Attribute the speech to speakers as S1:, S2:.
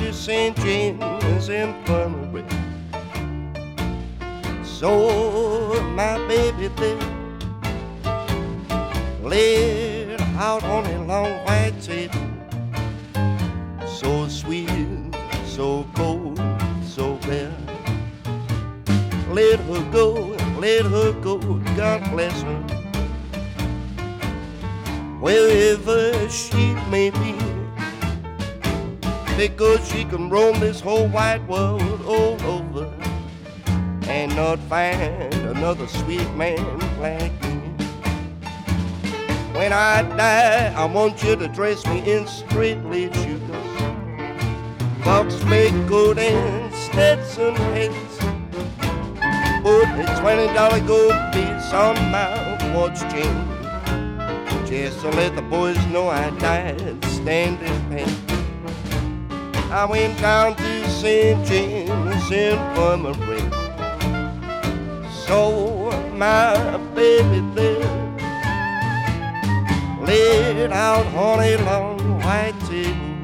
S1: to St. James Infirmary. So my baby there laid out on a long white table, so sweet, so cold, so bare. Let her go, God bless her, wherever she may be, because she can roam this whole wide world all over and not find another sweet man like me. When I die, I want you to dress me in straight-laid shoes, box make good and Stetson hats. Put a $20 gold piece on my watch chain, just to let the boys know I died standing pat. I went down to St. James Infirmary, so my baby there laid out on a long white table,